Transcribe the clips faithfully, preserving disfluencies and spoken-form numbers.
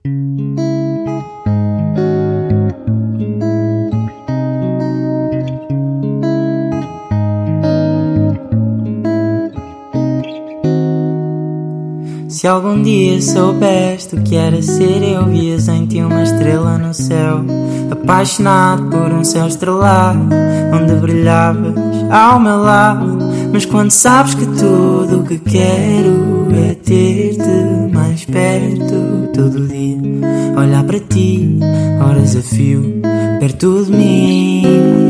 Se algum dia soubeste o que era ser eu, vias em ti uma estrela no céu, apaixonado por um céu estrelado, onde brilhavas ao meu lado. Mas quando sabes que tudo o que quero é ter-te mais perto, todo dia olhar para ti, horas a fio, perto de mim.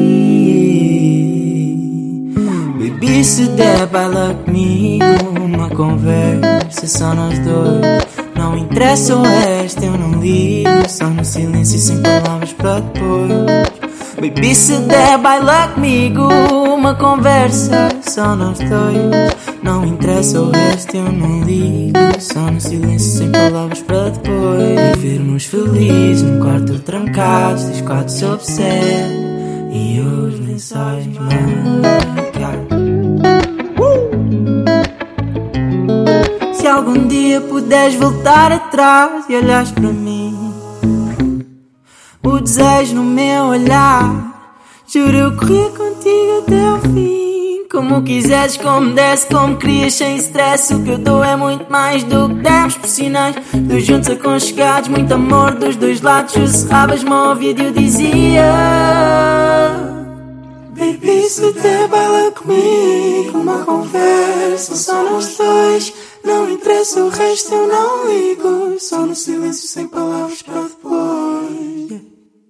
Baby, se der, baila comigo, uma conversa só nós dois. Não interessa o resto, eu não ligo, só no silêncio sem palavras para depois. Baby, se der, baila comigo, uma conversa só nós dois. Não interessa o resto, eu não ligo, só no silêncio sem palavras para depois. Vivermos felizes num quarto trancado, seis quatro sob sete, e os lençóis marcados. Se algum dia puderes voltar atrás e olhares para mim, o desejo no meu olhar, juro eu corria contigo até ao fim. Como quiseres, como desse, como querias, sem stress. O que eu dou é muito mais do que demos por sinais. Dois juntos aconchegados, muito amor dos dois lados. Sussurravas-me ao ouvido e eu dizia: baby, se der, baila comigo, uma conversa só nós dois. Não interessa o resto, eu não ligo, só no silêncio sem palavras para depois.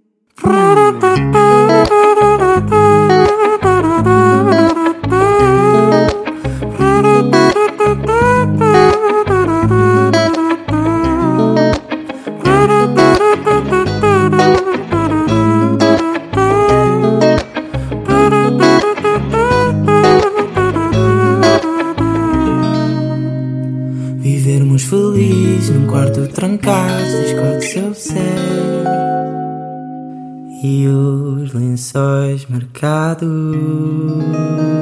Vivermos felizes num quarto trancado, seis quatro sob sete, e os lençóis marcados.